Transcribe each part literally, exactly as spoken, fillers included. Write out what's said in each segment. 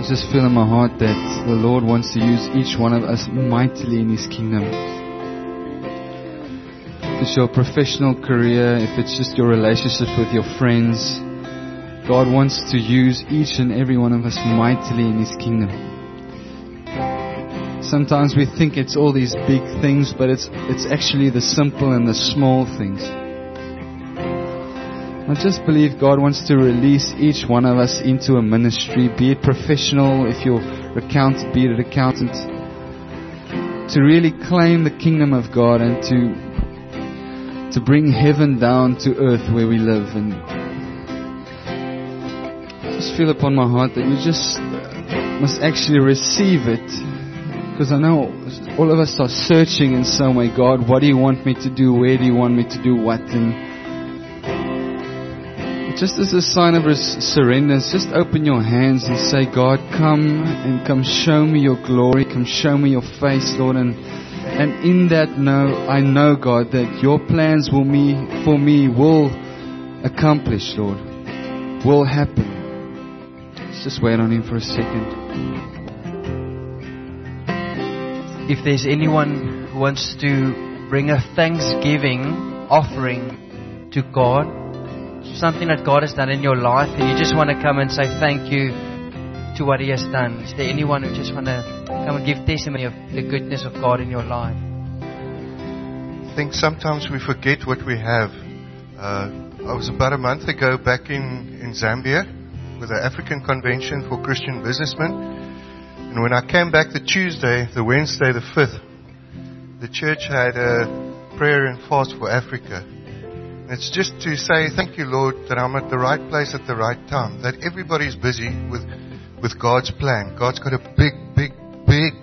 I just feel in my heart that the Lord wants to use each one of us mightily in His kingdom. If it's your professional career, if it's just your relationships with your friends, God wants to use each and every one of us mightily in His kingdom. Sometimes we think it's all these big things, but it's it's actually the simple and the small things. I just believe God wants to release each one of us into a ministry, be it professional, if you're accountant, be it an accountant, to really claim the kingdom of God and to to bring heaven down to earth where we live. And I just feel upon my heart that you just must actually receive it, because I know all of us are searching in some way. God, what do you want me to do? Where do you want me to do what? And just as a sign of surrender, just open your hands and say, God, come and come show me your glory. Come show me your face, Lord. And and in that, know, I know, God, that your plans will me, for me will accomplish, Lord. Will happen. Let's just wait on Him for a second. If there's anyone who wants to bring a thanksgiving offering to God, something that God has done in your life, and you just want to come and say thank you to what He has done. Is there anyone who just want to come and give testimony of the goodness of God in your life? I think sometimes we forget what we have. Uh, I was about a month ago back in, in Zambia with the African Convention for Christian Businessmen. And when I came back the Tuesday, the Wednesday, the fifth, the church had a prayer and fast for Africa. It's just to say, thank you, Lord, that I'm at the right place at the right time. That everybody's busy with, with God's plan. God's got a big, big, big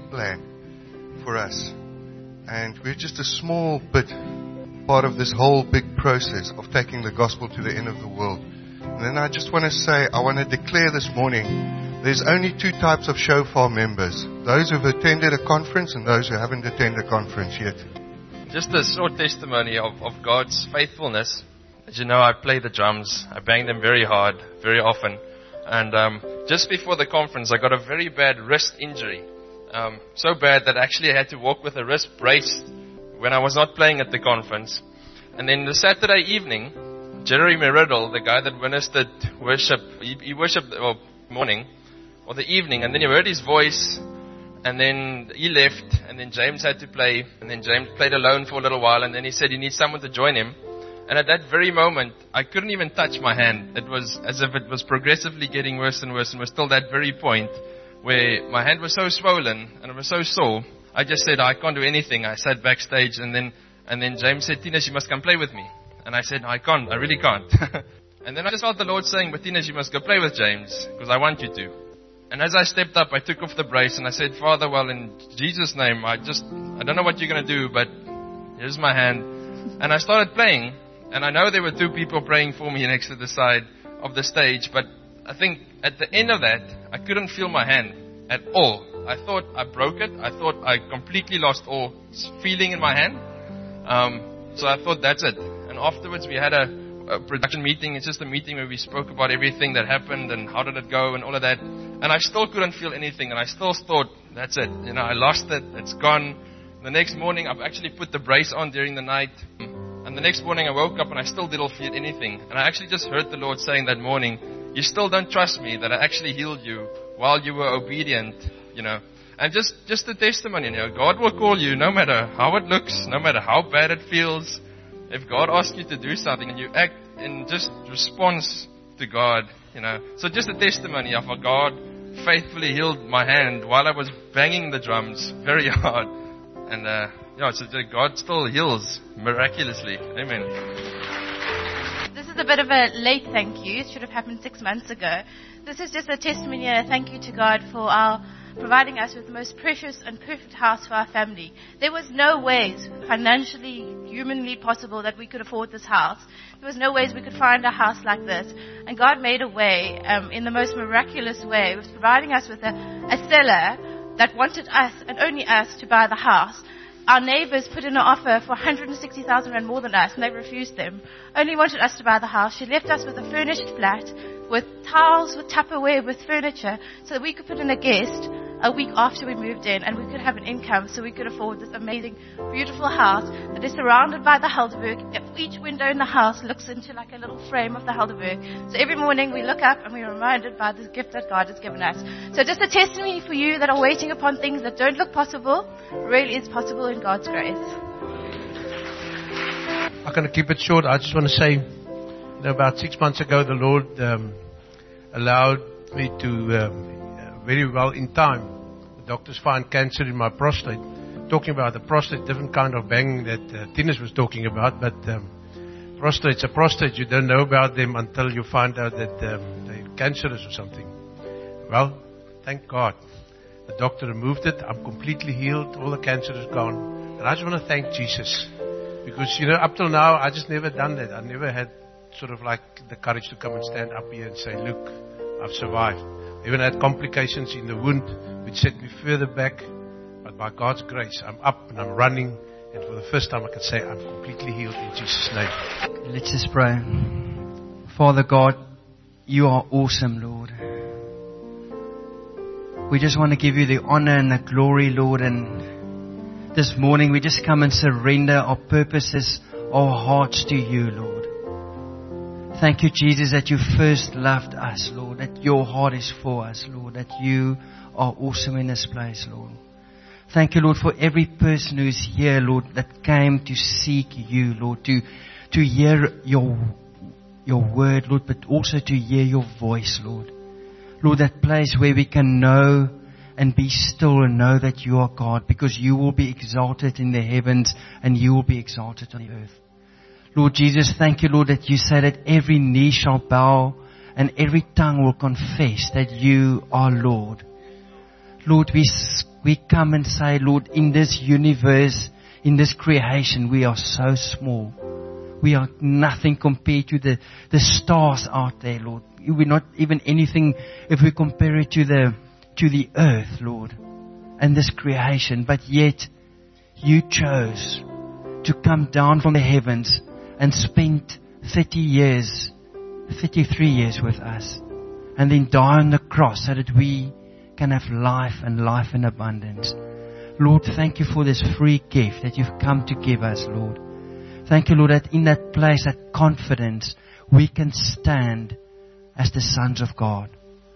plan for us. And we're just a small bit part of this whole big process of taking the gospel to the end of the world. And then I just want to say, I want to declare this morning, there's only two types of shofar members. Those who've attended a conference and those who haven't attended a conference yet. Just a short testimony of, of God's faithfulness. As you know, I play the drums. I bang them very hard, very often. And um, just before the conference, I got a very bad wrist injury. Um, so bad that actually I had to walk with a wrist brace when I was not playing at the conference. And then the Saturday evening, Jeremy Riddle, the guy that ministered worship, he, he worshipped well, morning or the evening, and then you heard his voice. And then he left, and then James had to play, and then James played alone for a little while, and then he said he needs someone to join him. And at that very moment, I couldn't even touch my hand. It was as if it was progressively getting worse and worse, and was still that very point where my hand was so swollen, and it was so sore, I just said, I can't do anything. I sat backstage, and then and then James said, Tinas, you must come play with me. And I said, no, I can't, I really can't. And then I just felt the Lord saying, but Tinas, you must go play with James, because I want you to. And as I stepped up, I took off the brace and I said, Father, well, in Jesus' name, I just, I don't know what you're going to do, but here's my hand. And I started playing. And I know there were two people praying for me next to the side of the stage. But I think at the end of that, I couldn't feel my hand at all. I thought I broke it. I thought I completely lost all feeling in my hand. Um, so I thought that's it. And afterwards we had a, a production meeting. It's just a meeting where we spoke about everything that happened and how did it go and all of that. And I still couldn't feel anything. And I still thought, that's it. You know, I lost it. It's gone. The next morning, I've actually put the brace on during the night. And the next morning, I woke up and I still didn't feel anything. And I actually just heard the Lord saying that morning, you still don't trust me that I actually healed you while you were obedient, you know. And just, just a testimony, you know, God will call you no matter how it looks, no matter how bad it feels. If God asks you to do something and you act in just response to God, you know. So just a testimony of how God faithfully healed my hand while I was banging the drums very hard. And, uh, yeah, so God still heals miraculously. Amen. This is a bit of a late thank you. It should have happened six months ago. This is just a testimony and a thank you to God for our providing us with the most precious and perfect house for our family. There was no ways financially, humanly possible that we could afford this house. There was no ways we could find a house like this. And God made a way um, in the most miraculous way. He was providing us with a, a seller that wanted us and only us to buy the house. Our neighbors put in an offer for one hundred sixty thousand rand more than us, and they refused them. Only wanted us to buy the house. She left us with a furnished flat, with tiles, with Tupperware, with furniture, so that we could put in a guest a week after we moved in, and we could have an income so we could afford this amazing, beautiful house that is surrounded by the Helderberg. Each window in the house looks into like a little frame of the Helderberg. So every morning we look up and we're reminded by this gift that God has given us. So just a testimony for you that are waiting upon things that don't look possible, really is possible in God's grace. I'm going to keep it short. I just want to say, you know, about six months ago, the Lord um, allowed me to, um, uh, very well in time, the doctors find cancer in my prostate. Talking about the prostate, different kind of banging that uh, Tinus was talking about, but um, prostate's a prostate. You don't know about them until you find out that um, they're cancerous or something. Well, thank God. The doctor removed it. I'm completely healed. All the cancer is gone. And I just want to thank Jesus. Because, you know, up till now, I just never done that. I never had sort of like the courage to come and stand up here and say, look, I've survived. I even had complications in the wound, which set me further back. But by God's grace, I'm up and I'm running. And for the first time, I can say I'm completely healed in Jesus' name. Let's just pray. Father God, you are awesome, Lord. We just want to give you the honor and the glory, Lord. And this morning, we just come and surrender our purposes, our hearts to you, Lord. Thank you, Jesus, that you first loved us, Lord. That your heart is for us, Lord. That you are awesome in this place, Lord. Thank you, Lord, for every person who is here, Lord, that came to seek you, Lord, to to hear your your word, Lord, but also to hear your voice, Lord. Lord, that place where we can know and be still and know that you are God, because you will be exalted in the heavens and you will be exalted on the earth. Lord Jesus, thank you, Lord, that you say that every knee shall bow and every tongue will confess that you are Lord. Lord, we we come and say, Lord, in this universe, in this creation, we are so small. We are nothing compared to the, the stars out there, Lord. We're not even anything if we compare it to the to the earth, Lord, and this creation. But yet, you chose to come down from the heavens and spend thirty years, thirty-three years with us, and then die on the cross so that we can have life and life in abundance. Lord, thank you for this free gift that you've come to give us, Lord. Thank you, Lord, that in that place, that confidence, we can stand as the sons of God.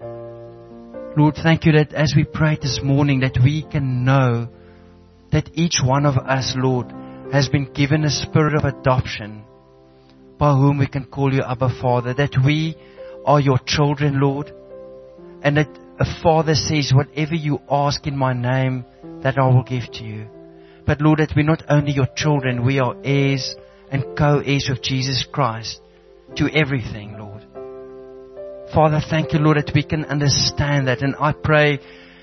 Lord, thank you that as we pray this morning, that we can know that each one of us, Lord, has been given a spirit of adoption by whom we can call you Abba Father, that we are your children, Lord, and that a father says, whatever you ask in my name, that I will give to you. But Lord, that we're not only your children, we are heirs and co-heirs of Jesus Christ to everything, Lord. Father, thank you, Lord, that we can understand that. And I pray,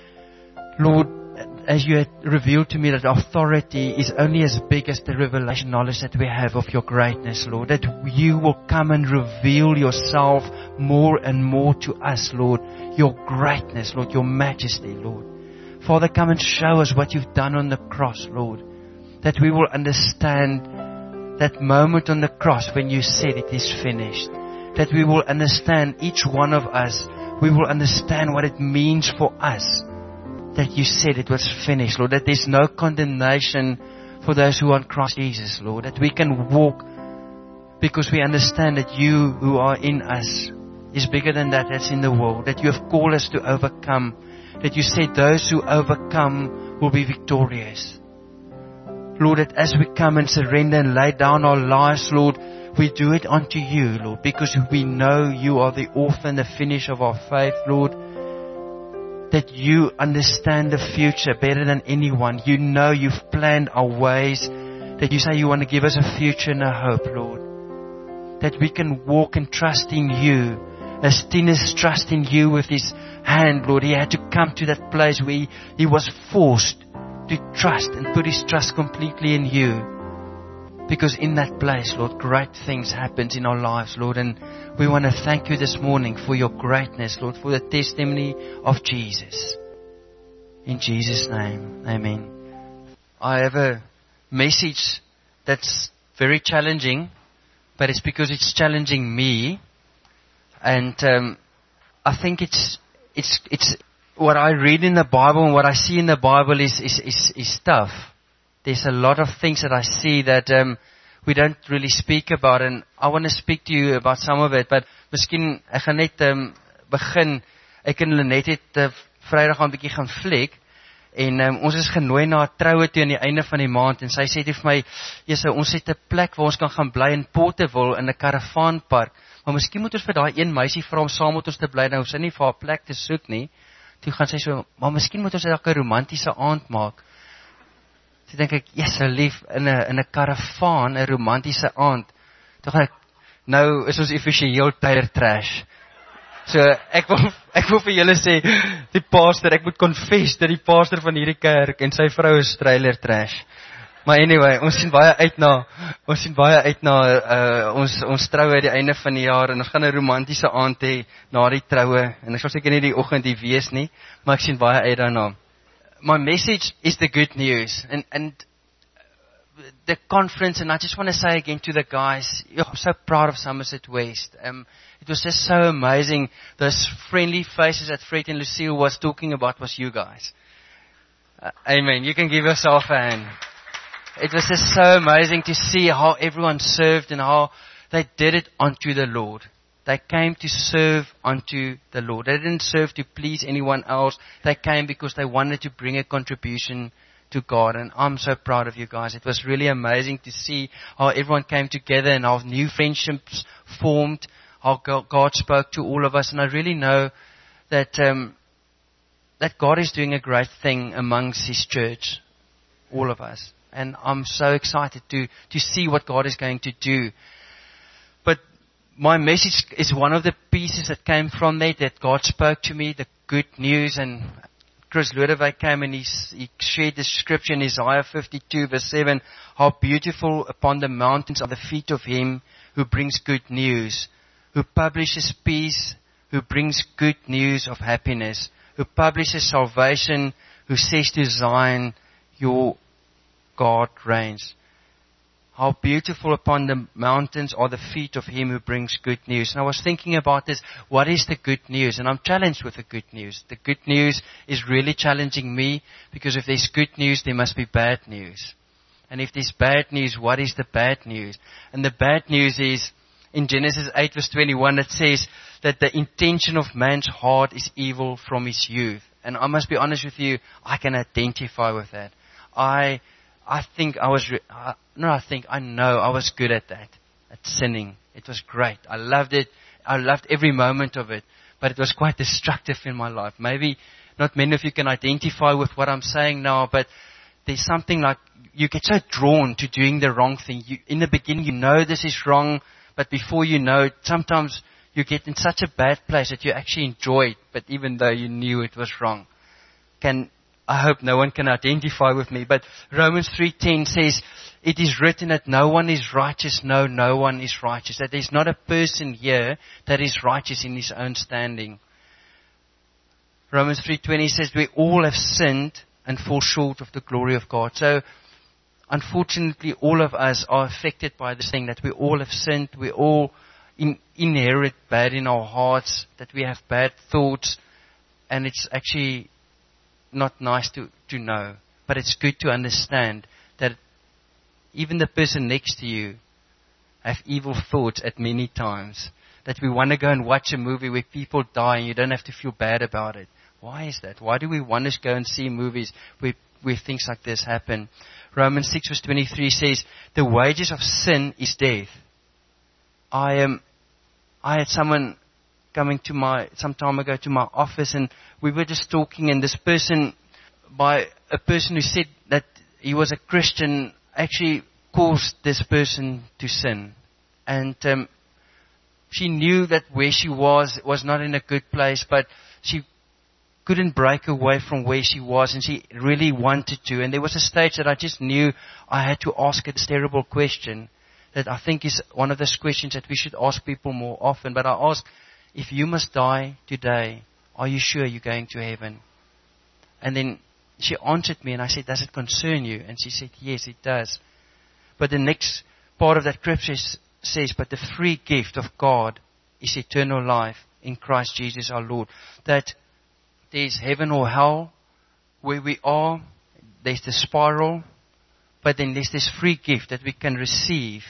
Lord, as you had revealed to me that authority is only as big as the revelation knowledge that we have of your greatness, Lord. That you will come and reveal yourself more and more to us, Lord. Your greatness, Lord, your majesty, Lord. Father, come and show us what you've done on the cross, Lord. That we will understand that moment on the cross when you said it is finished. That we will understand, each one of us, we will understand what it means for us. That you said it was finished, Lord. That there's no condemnation for those who are in Christ Jesus, Lord. That we can walk because we understand that you who are in us is bigger than that that's in the world. That you have called us to overcome. That you said those who overcome will be victorious. Lord, that as we come and surrender and lay down our lives, Lord, we do it unto you, Lord, because we know you are the author and the finisher of our faith, Lord. That you understand the future better than anyone. You know you've planned our ways. That you say you want to give us a future and a hope, Lord. That we can walk and trust in you. As Tinus trust in you with his hand, Lord. He had to come to that place where he, he was forced to trust and put his trust completely in you. Because in that place, Lord, great things happen in our lives, Lord. And we want to thank you this morning for your greatness, Lord, for the testimony of Jesus. In Jesus' name, amen. I have a message that's very challenging, but it's because it's challenging me. And um, I think it's it's it's what I read in the Bible and what I see in the Bible is is is, is tough. There's a lot of things that I see that um, we don't really speak about, and I want to speak to you about some of it. But miskien ek gaan net um, begin. Ek en Lenet het uh, Vrydag aan 'n bietjie gaan fliek. En um, ons is genooi na 'n troue toe aan die einde van die maand en sy sê vir my, "Jesus, ons het 'n plek waar ons kan gaan bly in Porterville in 'n karavaanpark. Maar miskien moet ons vir daai een meisie vra om saam met ons te bly. Nou sy nie vir haar plek te soek nie." Toe gaan sy so, "Maar miskien moet ons dalk 'n romantiese aand maak." Toe dink ek, "Jesus, lief, in 'n in 'n karavaan, 'n romantiese aand." Toe gaan ek, "Nou is ons effensieel trailer trash." So ek wil ek wil vir julle sê, die pastor, ek moet confess dat die pastor van hierdie kerk en sy vrou is trailer trash. Maar anyway, ons sien baie uit na ons sien baie uit na uh, ons ons troue aan die einde van die jaar en ons gaan 'n romantiese aand hê na die troue en ek sal seker nie die oggend hier wees nie, maar ek sien baie uit daarna. My message is the good news and and the conference, and I just want to say again to the guys, I'm so proud of Somerset West. Um, it was just so amazing. Those friendly faces that Fred and Lucille was talking about was you guys. Uh, amen. You can give yourself a hand. It was just so amazing to see how everyone served and how they did it unto the Lord. They came to serve unto the Lord. They didn't serve to please anyone else. They came because they wanted to bring a contribution to God, and I'm so proud of you guys. It was really amazing to see how everyone came together and how new friendships formed, how God spoke to all of us, and I really know that um, that God is doing a great thing amongst His church, all of us, and I'm so excited to to see what God is going to do. But my message is one of the pieces that came from there that God spoke to me, the good news, and Chris Lodewijk came and he, he shared the scripture in Isaiah fifty-two verse seven, how beautiful upon the mountains are the feet of him who brings good news, who publishes peace, who brings good news of happiness, who publishes salvation, who says to Zion, your God reigns. How beautiful upon the mountains are the feet of him who brings good news. And I was thinking about this, what is the good news? And I'm challenged with the good news. The good news is really challenging me, because if there's good news, there must be bad news. And if there's bad news, what is the bad news? And the bad news is, in Genesis eight verse twenty-one, it says that the intention of man's heart is evil from his youth. And I must be honest with you, I can identify with that. I... I think I was, re- uh, no, I think, I know I was good at that, at sinning. It was great. I loved it. I loved every moment of it. But it was quite destructive in my life. Maybe not many of you can identify with what I'm saying now, but there's something like, you get so drawn to doing the wrong thing. You, in the beginning, you know this is wrong, but before you know it, sometimes you get in such a bad place that you actually enjoy it, but even though you knew it was wrong. Can I hope no one can identify with me, but Romans three ten says, it is written that no one is righteous, no, no one is righteous. That there's not a person here that is righteous in his own standing. Romans three twenty says, we all have sinned and fall short of the glory of God. So, unfortunately, all of us are affected by this thing, that we all have sinned, we all in, inherit bad in our hearts, that we have bad thoughts, and it's actually not nice to, to know, but it's good to understand that even the person next to you have evil thoughts at many times. That we want to go and watch a movie where people die and you don't have to feel bad about it. Why is that? Why do we want to go and see movies where, where things like this happen? Romans six verse twenty-three says, the wages of sin is death. I am, um, I had someone coming to my, some time ago to my office, and we were just talking, and this person, by a person who said that he was a Christian, actually caused this person to sin. And um, she knew that where she was was not in a good place, but she couldn't break away from where she was, and she really wanted to. And there was a stage that I just knew I had to ask her this terrible question, that I think is one of those questions that we should ask people more often. But I asked, if you must die today, are you sure you're going to heaven? And then she answered me, and I said, does it concern you? And she said, yes, it does. But the next part of that scripture says, but the free gift of God is eternal life in Christ Jesus our Lord. That there's heaven or hell where we are. There's the spiral. But then there's this free gift that we can receive.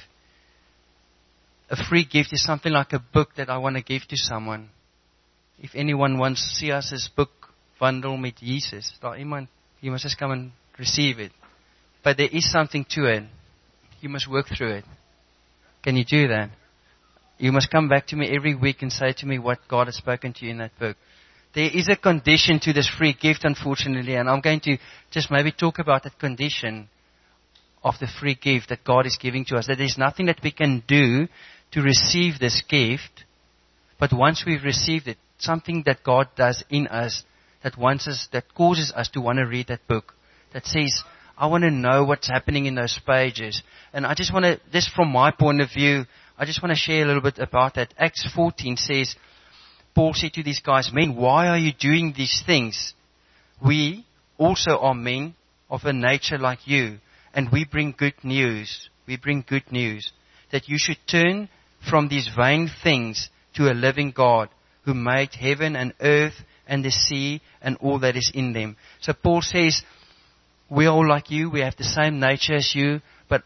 A free gift is something like a book that I want to give to someone. If anyone wants to see us as book, Wandel met Jesus. Daar iemand, you must just come and receive it. But there is something to it. You must work through it. Can you do that? You must come back to me every week and say to me what God has spoken to you in that book. There is a condition to this free gift, unfortunately, and I'm going to just maybe talk about that condition of the free gift that God is giving to us. That there's nothing that we can do to receive this gift, but once we've received it, something that God does in us that wants us, that causes us to want to read that book, that says, I want to know what's happening in those pages. And I just want to, just from my point of view, I just want to share a little bit about that. Acts fourteen says, Paul said to these guys, men, why are you doing these things? We also are men of a nature like you, and we bring good news. We bring good news that you should turn from these vain things to a living God who made heaven and earth and the sea and all that is in them. So Paul says, we are all like you. We have the same nature as you, but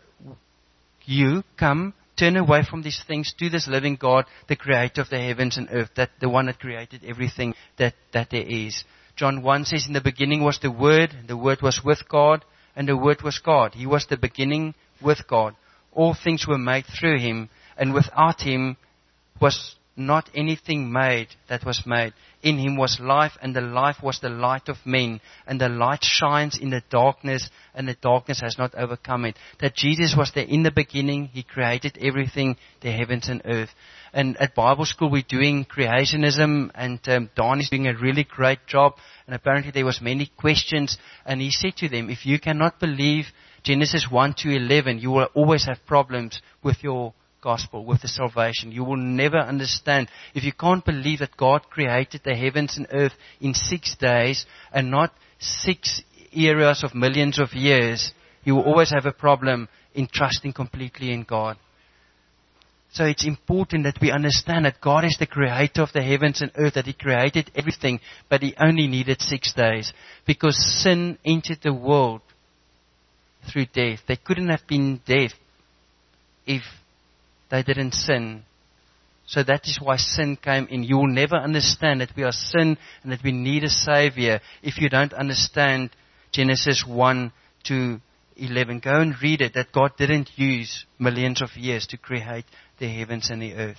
you come, turn away from these things to this living God, the creator of the heavens and earth, that the one that created everything that, that there is. John one says, in the beginning was the Word, and the Word was with God, and the Word was God. He was the beginning with God. All things were made through Him, and without Him was not anything made that was made. In Him was life, and the life was the light of men. And the light shines in the darkness, and the darkness has not overcome it. That Jesus was there in the beginning. He created everything, the heavens and earth. And at Bible school we're doing creationism, and um, Don is doing a really great job. And apparently there was many questions. And he said to them, if you cannot believe Genesis one to eleven, you will always have problems with your gospel, with the salvation. You will never understand. If you can't believe that God created the heavens and earth in six days and not six eras of millions of years, you will always have a problem in trusting completely in God. So it's important that we understand that God is the creator of the heavens and earth, that He created everything, but He only needed six days. Because sin entered the world through death. There couldn't have been death if they didn't sin. So that is why sin came in. You will never understand that we are sin and that we need a Savior if you don't understand Genesis one to eleven. Go and read it, that God didn't use millions of years to create the heavens and the earth.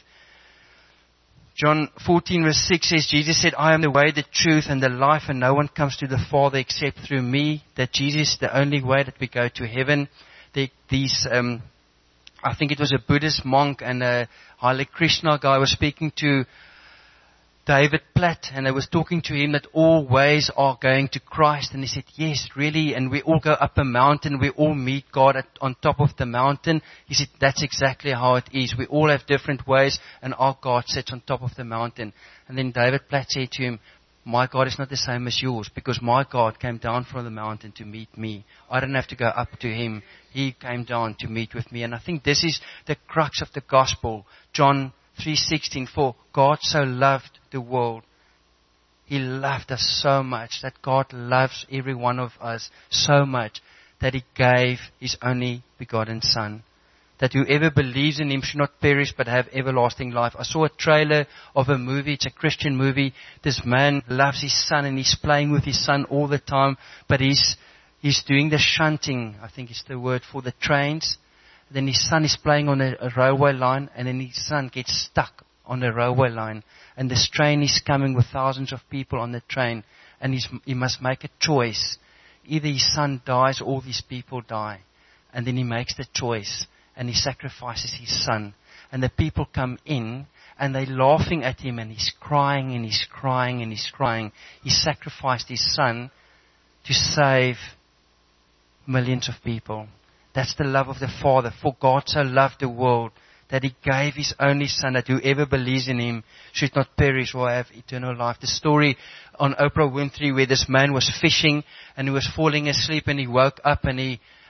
John fourteen verse six says, Jesus said, I am the way, the truth, and the life, and no one comes to the Father except through me. That Jesus is the only way that we go to heaven. The, these, um, I think it was a Buddhist monk and a Hare Krishna guy was speaking to David Platt, and they was talking to him that all ways are going to Christ. And he said, yes, really, and we all go up a mountain, we all meet God at, on top of the mountain. He said, that's exactly how it is. We all have different ways, and our God sits on top of the mountain. And then David Platt said to him, my God is not the same as yours, because my God came down from the mountain to meet me. I didn't have to go up to Him. He came down to meet with me. And I think this is the crux of the gospel. John three sixteen, for God so loved the world. He loved us so much, that God loves every one of us so much, that He gave His only begotten Son. That whoever believes in Him should not perish but have everlasting life. I saw a trailer of a movie. It's a Christian movie. This man loves his son and he's playing with his son all the time. But he's he's doing the shunting, I think it's the word, for the trains. Then his son is playing on a, a railway line, and then his son gets stuck on the railway line. And this train is coming with thousands of people on the train. And he's, he must make a choice. Either his son dies or these people die. And then he makes the choice. And he sacrifices his son. And the people come in, and they're laughing at him, and he's crying, and he's crying, and he's crying. He sacrificed his son to save millions of people. That's the love of the Father. For God so loved the world that He gave His only Son, that whoever believes in Him should not perish or have eternal life. The story on Oprah Winfrey, where this man was fishing and he was falling asleep, and he woke up and he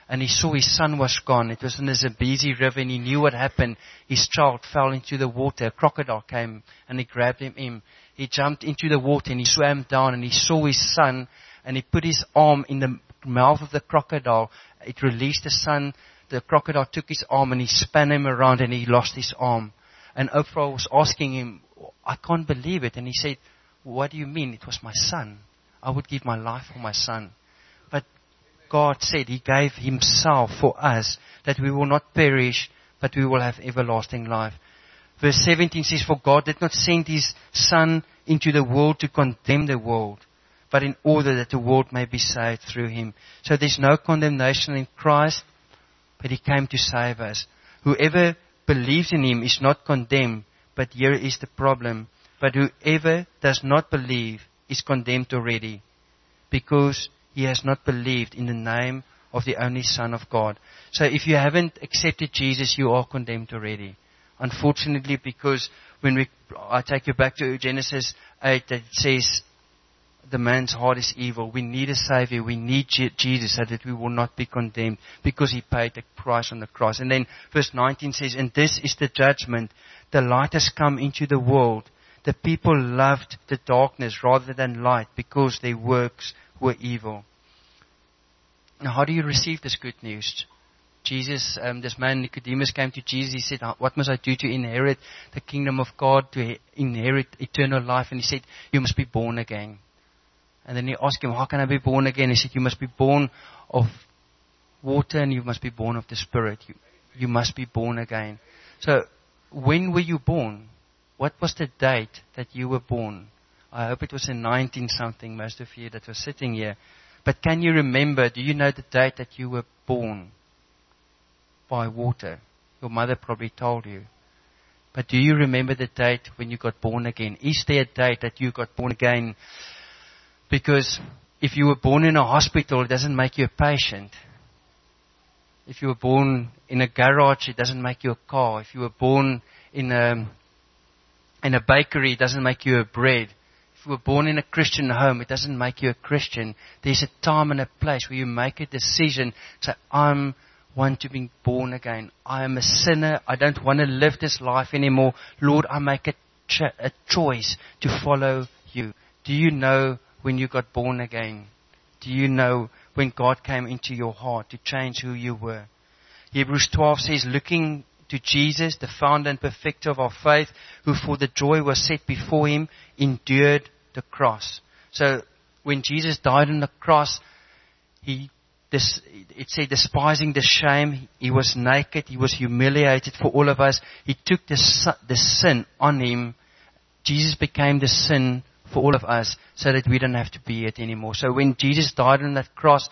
and he saw his son was gone. It was in the Zambezi River, and he knew what happened. His child fell into the water. A crocodile came and he grabbed him in. He jumped into the water and he swam down, and he saw his son, and he put his arm in the mouth of the crocodile. It released the son. The crocodile took his arm and he spun him around, and he lost his arm. And Oprah was asking him, I can't believe it. And he said, what do you mean? It was my son. I would give my life for my son. But God said He gave Himself for us, that we will not perish, but we will have everlasting life. Verse seventeen says, for God did not send His Son into the world to condemn the world, but in order that the world may be saved through Him. So there's no condemnation in Christ, but He came to save us. Whoever believes in Him is not condemned, but here is the problem. But whoever does not believe is condemned already, because he has not believed in the name of the only Son of God. So if you haven't accepted Jesus, you are condemned already. Unfortunately, because when we, I take you back to Genesis eight, that it says, the man's heart is evil. We need a Savior. We need Je- Jesus so that we will not be condemned, because He paid the price on the cross. And then verse nineteen says, and this is the judgment. The light has come into the world. The people loved the darkness rather than light, because their works were evil. Now, how do you receive this good news? Jesus, um, this man Nicodemus came to Jesus. He said, what must I do to inherit the kingdom of God, to inherit eternal life? And he said, you must be born again. And then he asked him, how can I be born again? He said, you must be born of water, and you must be born of the Spirit. You, you must be born again. So, when were you born? What was the date that you were born? I hope it was in nineteen something, most of you that were sitting here. But can you remember, do you know the date that you were born? By water. Your mother probably told you. But do you remember the date when you got born again? Is there a date that you got born again? Because if you were born in a hospital, it doesn't make you a patient. If you were born in a garage, it doesn't make you a car. If you were born in a, in a bakery, it doesn't make you a bread. If you were born in a Christian home, it doesn't make you a Christian. There's a time and a place where you make a decision. Say, I'm want to be born again. I am a sinner. I don't want to live this life anymore. Lord, I make a, cho- a choice to follow you. Do you know when you got born again? Do you know when God came into your heart to change who you were? Hebrews twelve says, looking to Jesus, the founder and perfecter of our faith, who for the joy was set before Him, endured the cross. So when Jesus died on the cross, He This, it said, despising the shame, He was naked, He was humiliated for all of us. He took the, the sin on Him. Jesus became the sin for all of us, so that we don't have to be it anymore. So when Jesus died on that cross,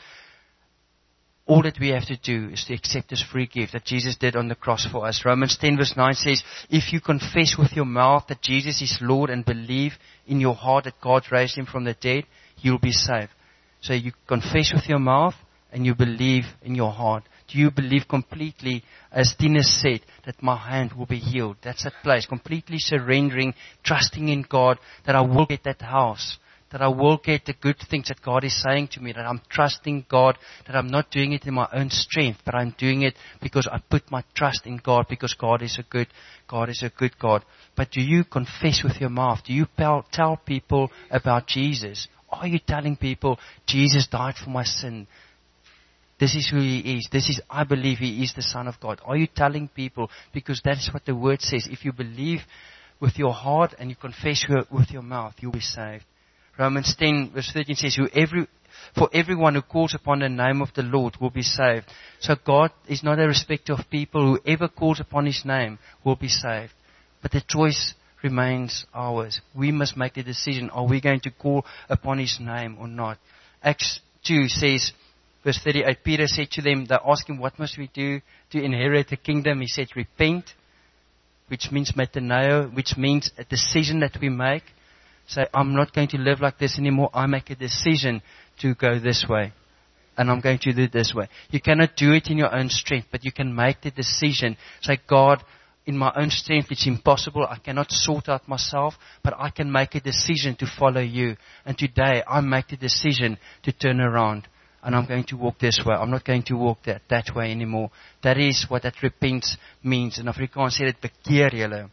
all that we have to do is to accept this free gift that Jesus did on the cross for us. Romans ten verse nine says, if you confess with your mouth that Jesus is Lord and believe in your heart that God raised Him from the dead, you'll be saved. So you confess with your mouth, and you believe in your heart. Do you believe completely, as Tina said, that my hand will be healed? That's that place. Completely surrendering, trusting in God, that I will get that house, that I will get the good things that God is saying to me, that I'm trusting God, that I'm not doing it in my own strength, but I'm doing it because I put my trust in God, because God is a good, God is a good God. But do you confess with your mouth? Do you tell people about Jesus? Are you telling people, Jesus died for my sin? This is who He is. This is, I believe He is the Son of God. Are you telling people? Because that's what the Word says. If you believe with your heart and you confess with your mouth, you'll be saved. Romans ten verse thirteen says, Who every, for everyone who calls upon the name of the Lord will be saved. So God is not a respecter of people. Whoever calls upon His name will be saved. But the choice remains ours. We must make the decision. Are we going to call upon His name or not? Acts two says, verse thirty-eight, Peter said to them, they asked Him, what must we do to inherit the kingdom? He said, repent, which means metaneo, which means a decision that we make. Say, I'm not going to live like this anymore. I make a decision to go this way. And I'm going to do it this way. You cannot do it in your own strength, but you can make the decision. Say, God, in my own strength, it's impossible. I cannot sort out myself, but I can make a decision to follow You. And today, I make the decision to turn around. and I'm going to walk this way. I'm not going to walk that, that way anymore. That is what that repent means. In Afrikaans sê dit bekeer julle.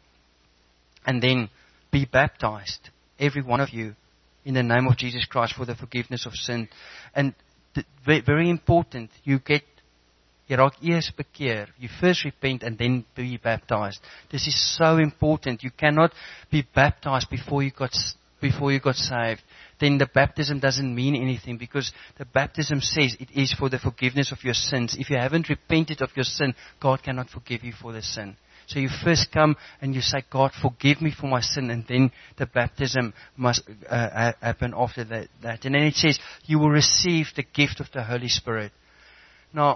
And then be baptized, every one of you, in the name of Jesus Christ for the forgiveness of sin. And th- very important, you get, jy raak eers bekeer. You first repent and then be baptized. This is so important. You cannot be baptized before you got before you got saved. Then the baptism doesn't mean anything, because the baptism says it is for the forgiveness of your sins. If you haven't repented of your sin, God cannot forgive you for the sin. So you first come and you say, God, forgive me for my sin, and then the baptism must uh, happen after that, that. And then it says, you will receive the gift of the Holy Spirit. Now,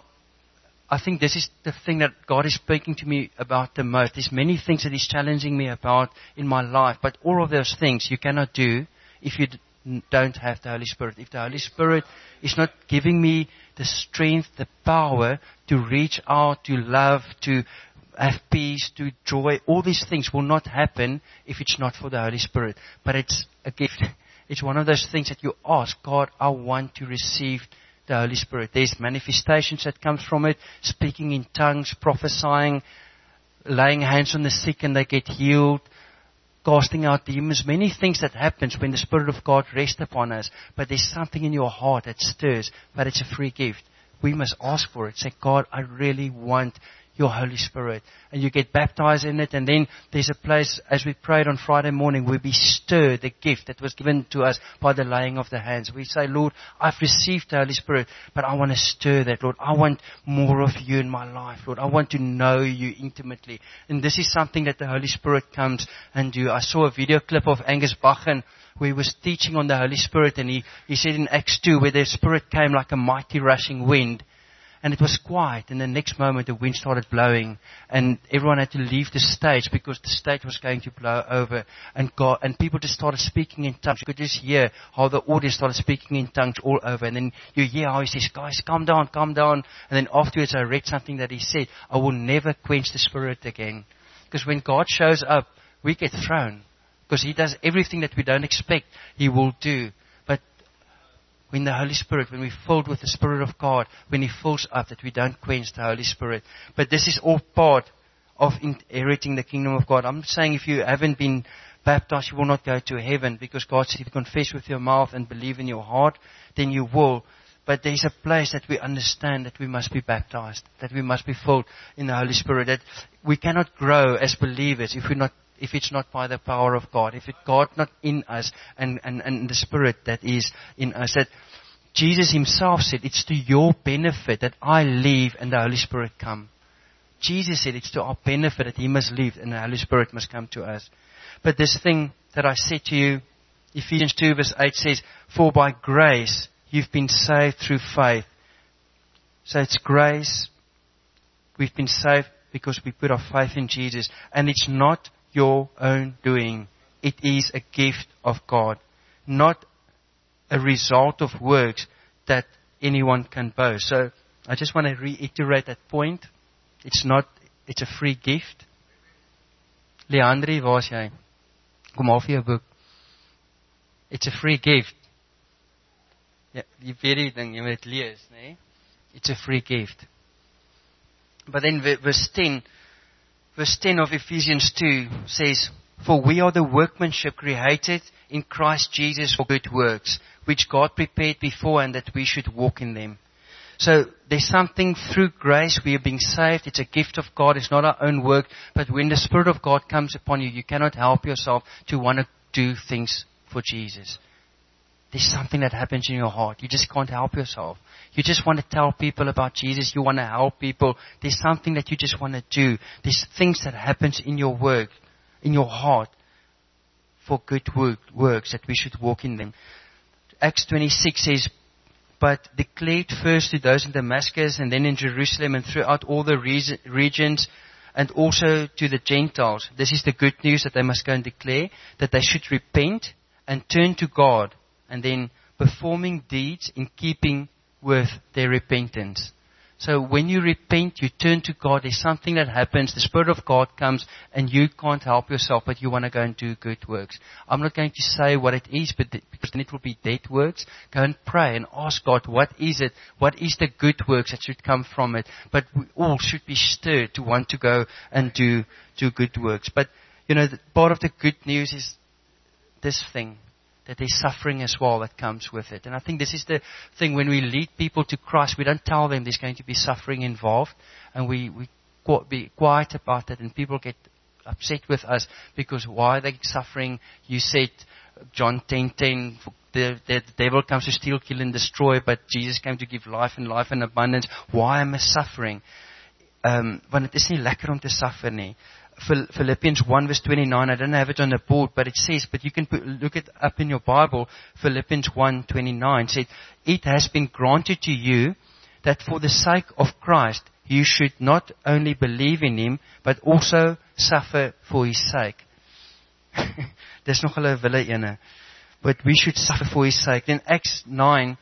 I think this is the thing that God is speaking to me about the most. There's many things that He's challenging me about in my life, but all of those things you cannot do if you d- don't have the Holy Spirit. If the Holy Spirit is not giving me the strength, the power to reach out, to love, to have peace, to joy, all these things will not happen if it's not for the Holy Spirit. But it's a gift. It's one of those things that you ask, God, I want to receive the Holy Spirit. There's manifestations that comes from it, speaking in tongues, prophesying, laying hands on the sick and they get healed, casting out demons, many things that happens when the Spirit of God rests upon us. But there's something in your heart that stirs, but it's a free gift. We must ask for it. Say, God, I really want your Holy Spirit. And you get baptized in it, and then there's a place, as we prayed on Friday morning, where we stir the gift that was given to us by the laying of the hands. We say, Lord, I've received the Holy Spirit, but I want to stir that, Lord. I want more of you in my life, Lord. I want to know you intimately. And this is something that the Holy Spirit comes and do. I saw a video clip of Angus Bachen, where he was teaching on the Holy Spirit, and he, he said in Acts two, where the Spirit came like a mighty rushing wind, and it was quiet, and the next moment the wind started blowing, and everyone had to leave the stage because the stage was going to blow over, and God, and people just started speaking in tongues. You could just hear how the audience started speaking in tongues all over, and then you hear how he says, guys, calm down, calm down, and then afterwards I read something that he said, I will never quench the Spirit again. Because when God shows up, we get thrown, because He does everything that we don't expect He will do. When the Holy Spirit, when we're filled with the Spirit of God, when He fills up, that we don't quench the Holy Spirit. But this is all part of inheriting the kingdom of God. I'm saying if you haven't been baptized, you will not go to heaven, because God said if you confess with your mouth and believe in your heart, then you will. But there's a place that we understand that we must be baptized, that we must be filled in the Holy Spirit, that we cannot grow as believers if we're not if it's not by the power of God, if it's God not in us and, and, and the Spirit that is in us. That Jesus Himself said, it's to your benefit that I leave and the Holy Spirit come. Jesus said it's to our benefit that He must leave and the Holy Spirit must come to us. But this thing that I said to you, Ephesians two verse eight says, for by grace you've been saved through faith. So it's grace. We've been saved because we put our faith in Jesus. And it's not your own doing. It is a gift of God, not a result of works that anyone can boast. So I just want to reiterate that point. It's not, it's a free gift. Leandri, waar is jy? Kom haal vir jou boek. It's a free gift. Ja, jy weet die ding, jy moet het lees, nee? It's a free gift. But then verse ten, Verse ten of Ephesians two says, for we are the workmanship created in Christ Jesus for good works, which God prepared beforehand that we should walk in them. So there's something through grace. We are being saved. It's a gift of God. It's not our own work. But when the Spirit of God comes upon you, you cannot help yourself to want to do things for Jesus. There's something that happens in your heart. You just can't help yourself. You just want to tell people about Jesus. You want to help people. There's something that you just want to do. There's things that happens in your work, in your heart, for good work, works that we should walk in them. Acts twenty-six says, but declared first to those in Damascus and then in Jerusalem and throughout all the re- regions and also to the Gentiles. This is the good news that they must go and declare, that they should repent and turn to God, and then performing deeds in keeping with their repentance. So when you repent, you turn to God, there's something that happens, the Spirit of God comes, and you can't help yourself, but you want to go and do good works. I'm not going to say what it is, but th- because then it will be dead works. Go and pray and ask God, what is it? What is the good works that should come from it? But we all should be stirred to want to go and do, do good works. But, you know, the, part of the good news is this thing, that there's suffering as well that comes with it. And I think this is the thing, when we lead people to Christ, we don't tell them there's going to be suffering involved, and we, we be quiet about it, and people get upset with us because why are they suffering? You said John ten ten, the, the, the devil comes to steal, kill and destroy, but Jesus came to give life and life in abundance. Why am I suffering? Um, want het is nie lekker om te suffer nie. Philippians one verse twenty-nine, I don't have it on the board, but it says, but you can put, look it up in your Bible, Philippians one twenty-nine said, it has been granted to you that for the sake of Christ, you should not only believe in Him, but also suffer for His sake. Dis nog hulle wille ene. But we should suffer for His sake. In Acts nine,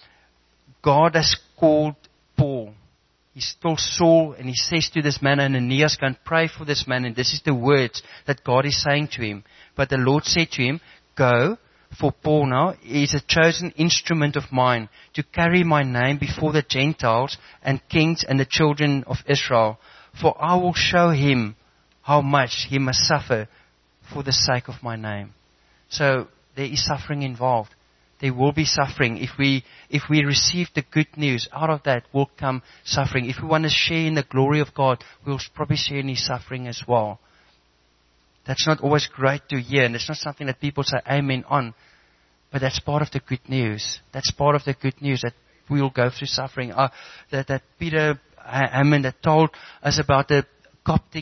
God has called Paul. He's still Saul, and he says to this man, Ananias, go and pray for this man. And this is the words that God is saying to him. But the Lord said to him, go, for Paul now is a chosen instrument of mine to carry my name before the Gentiles and kings and the children of Israel. For I will show him how much he must suffer for the sake of my name. So there is suffering involved. There will be suffering. If we, if we receive the good news, out of that will come suffering. If we want to share in the glory of God, we'll probably share in His suffering as well. That's not always great to hear, and it's not something that people say amen on. But that's part of the good news. That's part of the good news, that we will go through suffering. Uh, that, that Peter Hammond that told us about the Coptic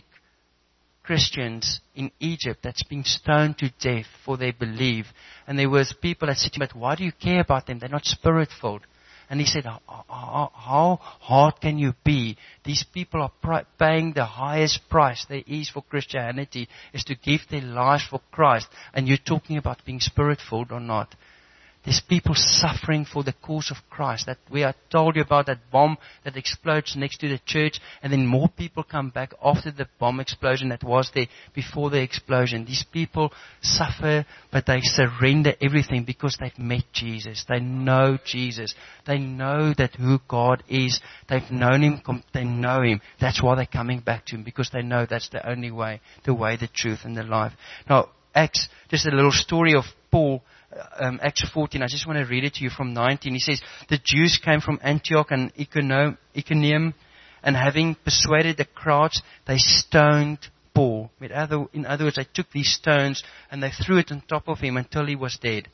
Christians in Egypt that's been stoned to death for their belief. And there was people that said to him, but why do you care about them? They're not spirit-filled. And he said, how, how, how hard can you be? These people are pr- paying the highest price there is for Christianity, is to give their lives for Christ. And you're talking about being spirit-filled or not. There's people suffering for the cause of Christ. That we are told you about that bomb that explodes next to the church, and then more people come back after the bomb explosion that was there before the explosion. These people suffer, but they surrender everything because they've met Jesus. They know Jesus. They know that who God is. They've known Him. They know Him. That's why they're coming back to Him, because they know that's the only way, the way, the truth, and the life. Now, Acts, just a little story of Paul. Um, Acts fourteen, I just want to read it to you from nineteen. He says, the Jews came from Antioch and Iconium, and having persuaded the crowds, they stoned Paul. In other, in other words, they took these stones and they threw it on top of him until he was dead.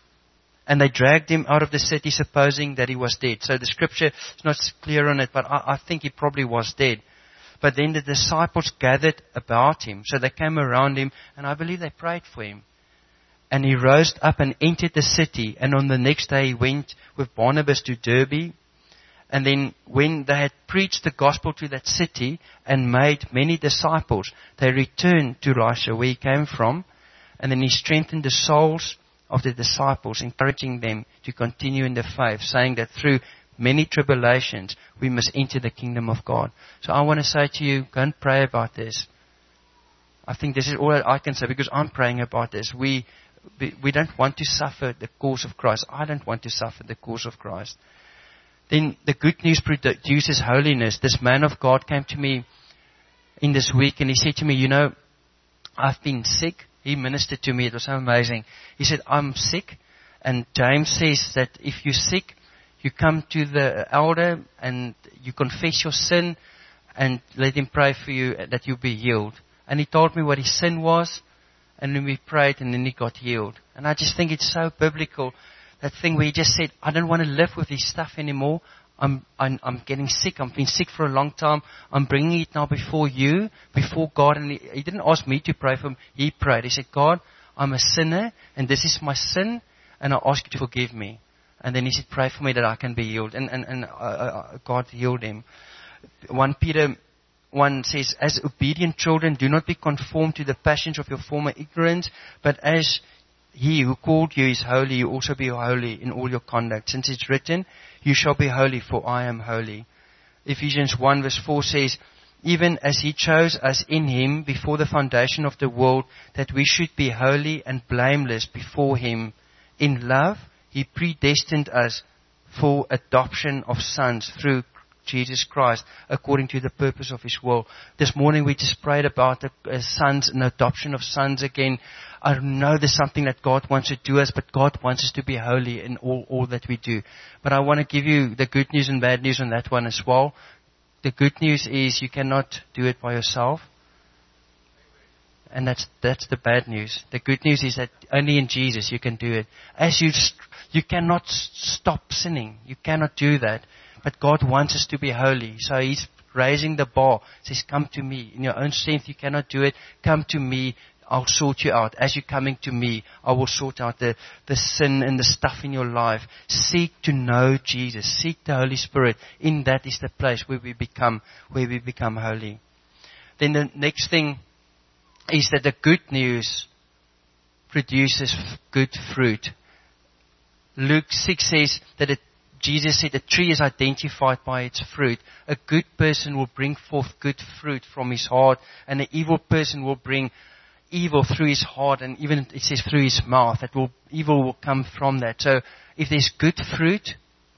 And they dragged him out of the city, supposing that he was dead. So the scripture is not clear on it, but I, I think he probably was dead. But then the disciples gathered about him. So they came around him, and I believe they prayed for him. And he rose up and entered the city. And on the next day he went with Barnabas to Derbe. And then when they had preached the gospel to that city and made many disciples, they returned to Lycia, where he came from. And then he strengthened the souls of the disciples, encouraging them to continue in the faith, saying that through many tribulations we must enter the kingdom of God. So I want to say to you, go and pray about this. I think this is all I can say, because I'm praying about this. We We don't want to suffer the cause of Christ. I don't want to suffer the cause of Christ. Then the good news produces holiness. This man of God came to me in this week, and he said to me, you know, I've been sick. He ministered to me. It was so amazing. He said, I'm sick. And James says that if you're sick, you come to the elder and you confess your sin and let him pray for you that you'll be healed. And he told me what his sin was. And then we prayed, and then he got healed. And I just think it's so biblical. That thing where he just said, I don't want to live with this stuff anymore. I'm, I'm, I'm getting sick. I've been sick for a long time. I'm bringing it now before you, before God. And he, he didn't ask me to pray for him. He prayed. He said, God, I'm a sinner, and this is my sin, and I ask you to forgive me. And then he said, pray for me that I can be healed. And, and, and uh, uh, God healed him. First Peter one says, as obedient children, do not be conformed to the passions of your former ignorance, but as He who called you is holy, you also be holy in all your conduct. Since it's written, you shall be holy, for I am holy. Ephesians one verse four says, even as He chose us in Him before the foundation of the world, that we should be holy and blameless before Him. In love, He predestined us for adoption of sons through Jesus Christ, according to the purpose of His will. This morning we just prayed about the uh, sons and adoption of sons again. I know there's something that God wants to do us, but God wants us to be holy in all, all that we do. But I want to give you the good news and bad news on that one as well. The good news is you cannot do it by yourself. And that's that's the bad news. The good news is that only in Jesus you can do it. As you st- you cannot stop sinning. You cannot do that. But God wants us to be holy. So He's raising the bar. He says, come to me. In your own strength you cannot do it. Come to me. I'll sort you out. As you're coming to me, I will sort out the, the sin and the stuff in your life. Seek to know Jesus. Seek the Holy Spirit. In that is the place where we become, where we become holy. Then the next thing is that the good news produces good fruit. Luke six says that it, Jesus said a tree is identified by its fruit. A good person will bring forth good fruit from his heart, and an evil person will bring evil through his heart, and even it says through his mouth. That will evil will come from that. So if there's good fruit,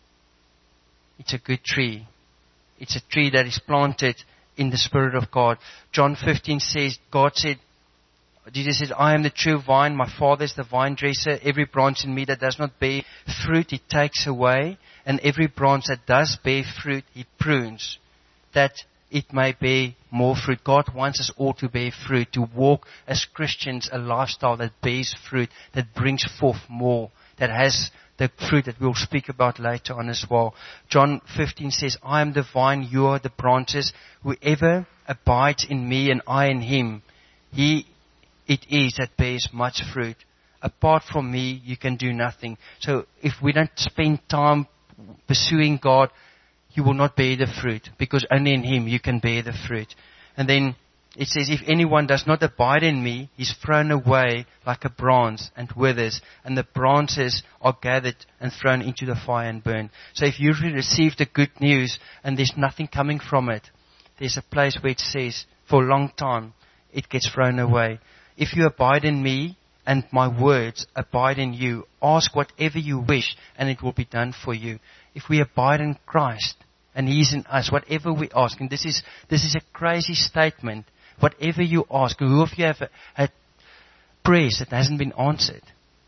it's a good tree. It's a tree that is planted in the Spirit of God. John fifteen says, God said, Jesus says, I am the true vine, my Father is the vine dresser. Every branch in me that does not bear fruit, He takes away. And every branch that does bear fruit, He prunes, that it may bear more fruit. God wants us all to bear fruit, to walk as Christians a lifestyle that bears fruit, that brings forth more, that has the fruit that we'll speak about later on as well. John fifteen says, I am the vine, you are the branches. Whoever abides in me and I in him, he it is that bears much fruit. Apart from me, you can do nothing. So if we don't spend time pursuing God, you will not bear the fruit, because only in Him you can bear the fruit. And then it says, if anyone does not abide in me, he's thrown away like a branch and withers, and the branches are gathered and thrown into the fire and burned. So if you receive the good news and there's nothing coming from it, there's a place where it says, for a long time, it gets thrown away. If you abide in me, and my words abide in you, ask whatever you wish, and it will be done for you. If we abide in Christ, and He's in us, whatever we ask, and this is this is a crazy statement, whatever you ask, who of you have had prayers that hasn't been answered?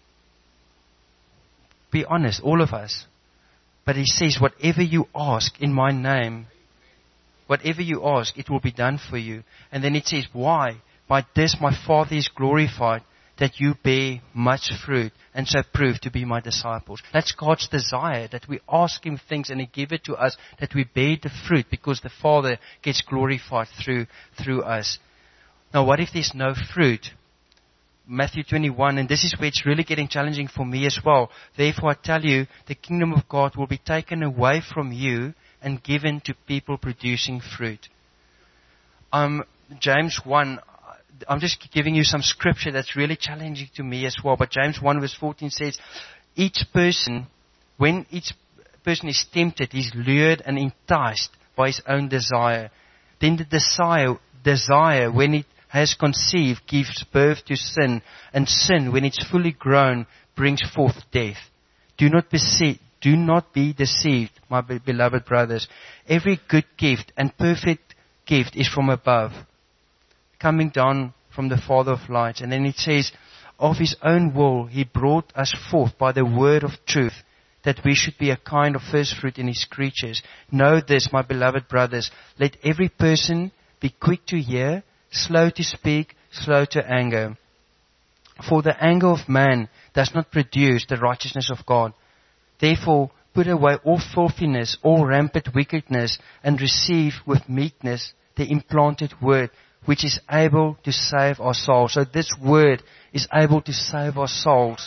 Be honest, all of us. But He says, whatever you ask in my name, whatever you ask, it will be done for you. And then it says, why? By this my Father is glorified, that you bear much fruit, and so prove to be my disciples. That's God's desire, that we ask Him things and He give it to us, that we bear the fruit, because the Father gets glorified through through us. Now what if there's no fruit? Matthew twenty-one, and this is where it's really getting challenging for me as well. Therefore I tell you, the kingdom of God will be taken away from you and given to people producing fruit. Um, James one, I'm just giving you some scripture that's really challenging to me as well. But James one verse fourteen says, each person, when each person is tempted, is lured and enticed by his own desire. Then the desire, desire, when it has conceived, gives birth to sin. And sin, when it's fully grown, brings forth death. Do not be deceived. Do not be deceived, my beloved brothers. Every good gift and perfect gift is from above, coming down from the Father of lights. And then it says, of His own will He brought us forth by the word of truth, that we should be a kind of first fruit in His creatures. Know this, my beloved brothers, let every person be quick to hear, slow to speak, slow to anger. For the anger of man does not produce the righteousness of God. Therefore, put away all filthiness, all rampant wickedness, and receive with meekness the implanted word, which is able to save our souls. So this word is able to save our souls.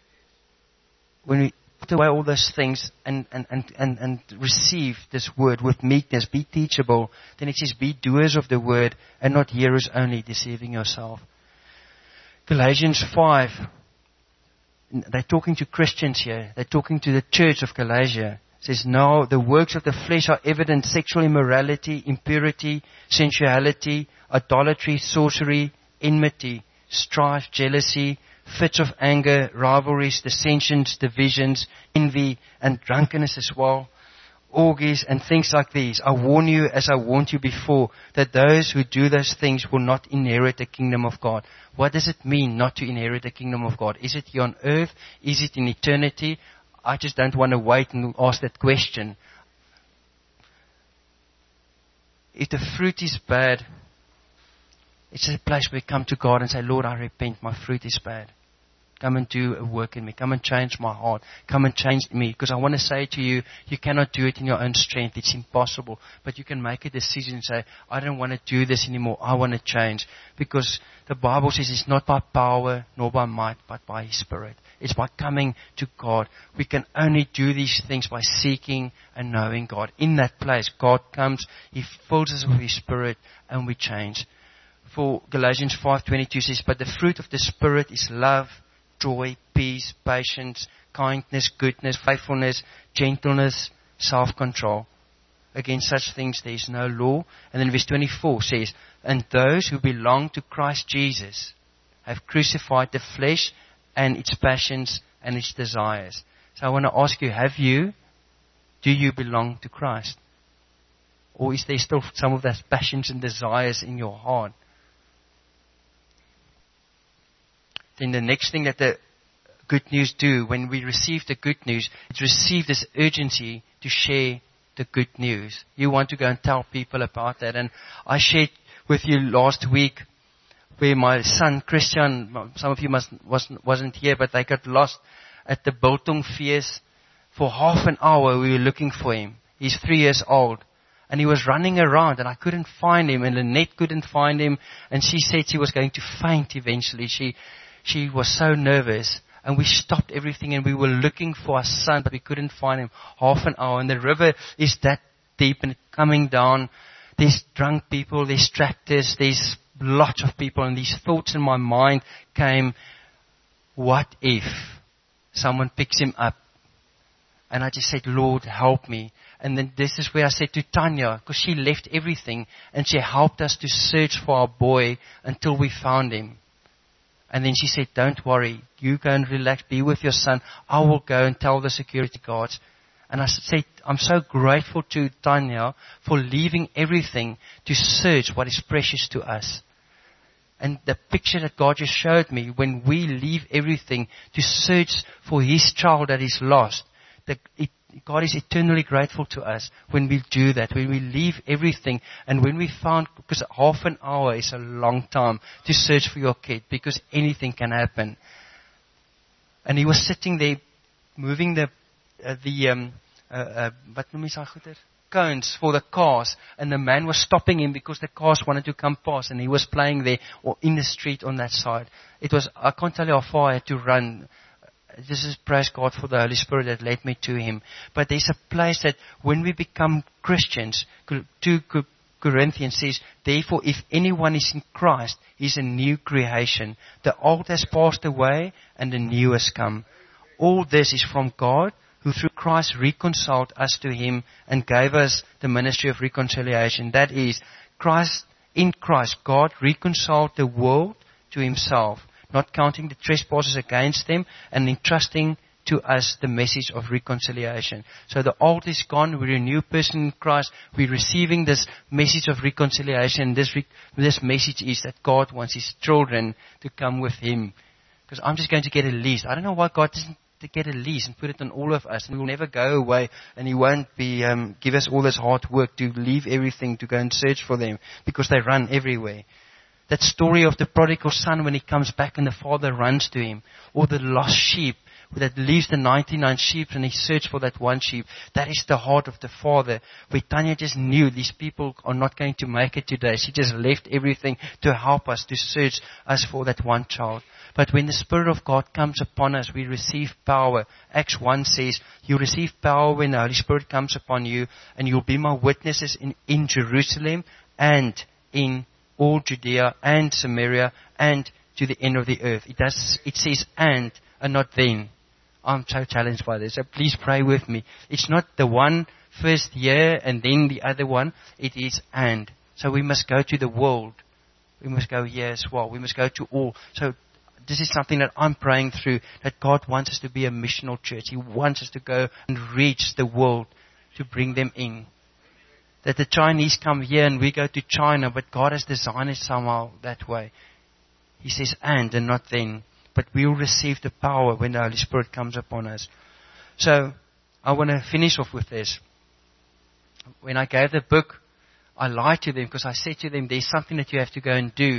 When we put away all those things and, and, and, and, and receive this word with meekness, be teachable, then it says, be doers of the word and not hearers only, deceiving yourself. Galatians five, they're talking to Christians here. They're talking to the church of Galatia. It It says, now the works of the flesh are evident: sexual immorality, impurity, sensuality, idolatry, sorcery, enmity, strife, jealousy, fits of anger, rivalries, dissensions, divisions, envy, and drunkenness as well. Orgies and things like these. I warn you, as I warned you before, that those who do those things will not inherit the kingdom of God. What does it mean not to inherit the kingdom of God? Is it here on earth? Is it in eternity? I just don't want to wait and ask that question. If the fruit is bad, it's a place where we come to God and say, Lord, I repent, my fruit is bad. Come and do a work in me. Come and change my heart. Come and change me. Because I want to say to you, you cannot do it in your own strength. It's impossible. But you can make a decision and say, I don't want to do this anymore. I want to change. Because the Bible says it's not by power nor by might, but by His Spirit. It's by coming to God. We can only do these things by seeking and knowing God. In that place, God comes, He fills us with His Spirit, and we change. For Galatians five twenty-two says, but the fruit of the Spirit is love, joy, peace, patience, kindness, goodness, faithfulness, gentleness, self-control. Against such things there is no law. And then verse twenty-four says, and those who belong to Christ Jesus have crucified the flesh and its passions and its desires. So I want to ask you, have you, do you belong to Christ? Or is there still some of those passions and desires in your heart? Then the next thing that the good news do, when we receive the good news, it receives this urgency to share the good news. You want to go and tell people about that. And I shared with you last week where my son Christian, some of you must wasn't, wasn't here, but they got lost at the Biltong Fears. For half an hour we were looking for him. He's three years old. And he was running around and I couldn't find him, and Lynette couldn't find him, and she said she was going to faint eventually. She She was so nervous, and we stopped everything and we were looking for our son, but we couldn't find him. Half an hour, and the river is that deep and coming down. There's drunk people, there's tractors, there's lots of people, and these thoughts in my mind came, what if someone picks him up? And I just said, Lord, help me. And then this is where I said to Tanya, because she left everything and she helped us to search for our boy until we found him. And then she said, don't worry, you go and relax, be with your son. I will go and tell the security guards. And I said, I'm so grateful to Tanya for leaving everything to search what is precious to us. And the picture that God just showed me, when we leave everything to search for His child that is lost, that it, God is eternally grateful to us when we do that, when we leave everything, and when we found, because half an hour is a long time to search for your kid, because anything can happen. And he was sitting there, moving the, uh, the, um, uh, uh, wat noem jy sy goeder? Cones for the cars, and the man was stopping him because the cars wanted to come past, and he was playing there, or in the street on that side. It was, I can't tell you how far I had to run. This is, praise God for the Holy Spirit that led me to Him. But there's a place that when we become Christians, two Corinthians says, therefore if anyone is in Christ, he's a new creation. The old has passed away and the new has come. All this is from God, who through Christ reconciled us to Him and gave us the ministry of reconciliation. That is, Christ, in Christ, God reconciled the world to Himself, not counting the trespasses against them, and entrusting to us the message of reconciliation. So the old is gone, we're a new person in Christ, we're receiving this message of reconciliation. This re- this message is that God wants His children to come with Him. Because I'm just going to get a lease. I don't know why God doesn't to get a lease and put it on all of us, and we'll never go away, and He won't be um, give us all this hard work to leave everything to go and search for them, because they run everywhere. That story of the prodigal son when he comes back and the father runs to him. Or the lost sheep that leaves the ninety-nine sheep and he searches for that one sheep. That is the heart of the Father. Where Tanya just knew these people are not going to make it today. She just left everything to help us, to search us for that one child. But when the Spirit of God comes upon us, we receive power. Acts one says, you receive power when the Holy Spirit comes upon you, and you'll be my witnesses in, in Jerusalem and in all Judea and Samaria and to the end of the earth. It does, it says and, and not then. I'm so challenged by this. So please pray with me. It's not the one first year and then the other one. It is and. So we must go to the world. We must go here as well. We must go to all. So this is something that I'm praying through, that God wants us to be a missional church. He wants us to go and reach the world to bring them in. That the Chinese come here and we go to China, but God has designed it somehow that way. He says and and not then. But we will receive the power when the Holy Spirit comes upon us. So I want to finish off with this. When I gave the book, I lied to them because I said to them, there's something that you have to go and do.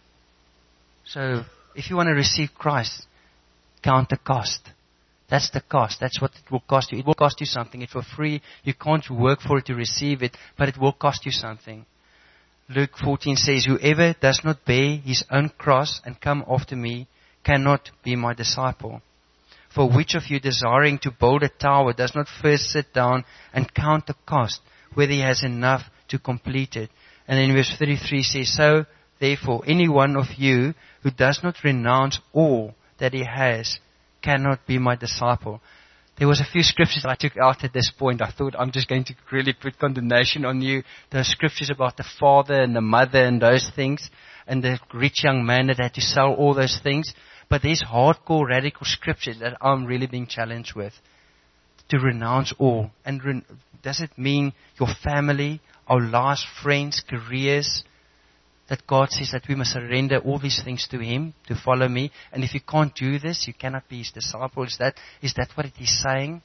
So if you want to receive Christ, count the cost. That's the cost. That's what it will cost you. It will cost you something. It's for free. You can't work for it to receive it, but it will cost you something. Luke fourteen says, whoever does not bear his own cross and come after me cannot be my disciple. For which of you desiring to build a tower does not first sit down and count the cost, whether he has enough to complete it? And then verse thirty-three says, so therefore any one of you who does not renounce all that he has cannot be my disciple. There was a few scriptures that I took out at this point. I thought I'm just going to really put condemnation on you. Those scriptures about the father and the mother and those things, and the rich young man that had to sell all those things. But there's hardcore radical scriptures that I'm really being challenged with. To renounce all. And re- does it mean your family, our lives, friends, careers? That God says that we must surrender all these things to Him to follow me. And if you can't do this, you cannot be His disciple. Is that, is that what it is saying?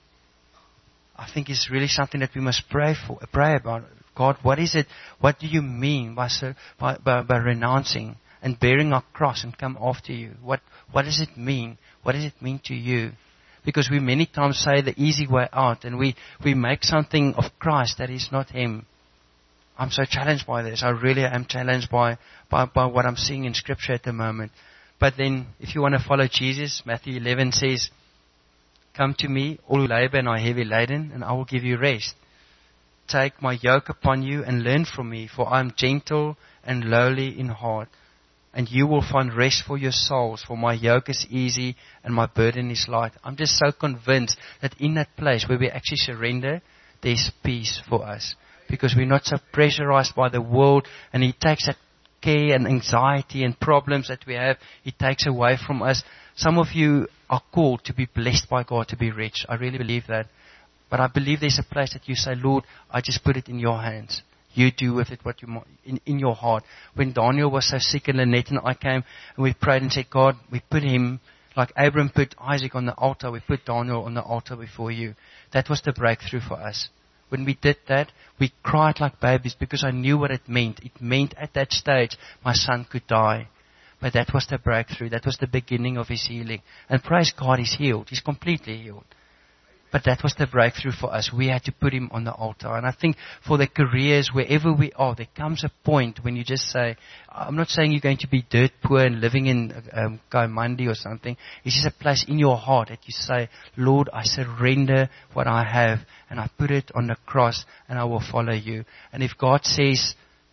I think it's really something that we must pray for, pray about. God, what is it? What do you mean by, by, by, by renouncing and bearing our cross and come after you? What, what does it mean? What does it mean to you? Because we many times say the easy way out, and we, we make something of Christ that is not Him. I'm so challenged by this. I really am challenged by, by, by what I'm seeing in Scripture at the moment. But then, if you want to follow Jesus, Matthew eleven says, come to me, all who labor and are heavy laden, and I will give you rest. Take my yoke upon you and learn from me, for I am gentle and lowly in heart. And you will find rest for your souls, for my yoke is easy and my burden is light. I'm just so convinced that in that place where we actually surrender, there's peace for us. Because we're not so pressurized by the world, and He takes that care and anxiety and problems that we have, He takes away from us. Some of you are called to be blessed by God, to be rich. I really believe that. But I believe there's a place that you say, Lord, I just put it in your hands. You do with it what you want, in, in your heart. When Daniel was so sick and Lynette and I came and we prayed and said, God, we put him, like Abraham put Isaac on the altar, we put Daniel on the altar before you. That was the breakthrough for us. When we did that, we cried like babies because I knew what it meant. It meant at that stage my son could die. But that was the breakthrough. That was the beginning of his healing. And praise God, he's healed. He's completely healed. But that was the breakthrough for us. We had to put him on the altar. And I think for the careers, wherever we are, there comes a point when you just say, I'm not saying you're going to be dirt poor and living in um, Kaimandi or something. It's just a place in your heart that you say, Lord, I surrender what I have and I put it on the cross and I will follow you. And if God says,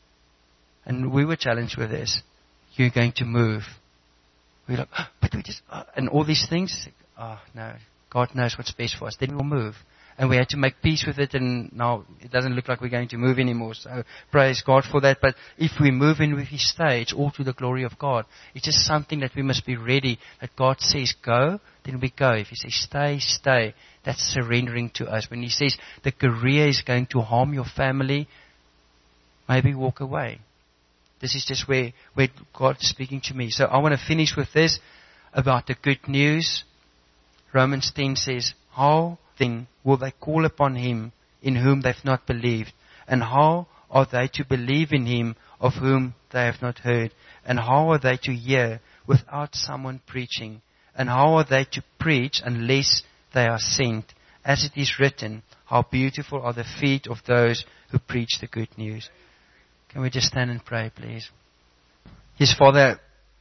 and we were challenged with this, you're going to move. We're like, oh, but we just, oh, and all these things, oh no. God knows what's best for us. Then we'll move. And we had to make peace with it, and now it doesn't look like we're going to move anymore. So praise God for that. But if we move and if we stay, it's all to the glory of God. It's just something that we must be ready. That God says go, then we go. If He says stay, stay. That's surrendering to us. When He says the career is going to harm your family, maybe walk away. This is just where, where God is speaking to me. So I want to finish with this about the good news. Romans ten says, how then will they call upon Him in whom they've not believed? And how are they to believe in Him of whom they have not heard? And how are they to hear without someone preaching? And how are they to preach unless they are sent? As it is written, how beautiful are the feet of those who preach the good news. Can we just stand and pray, please? Yes, Father,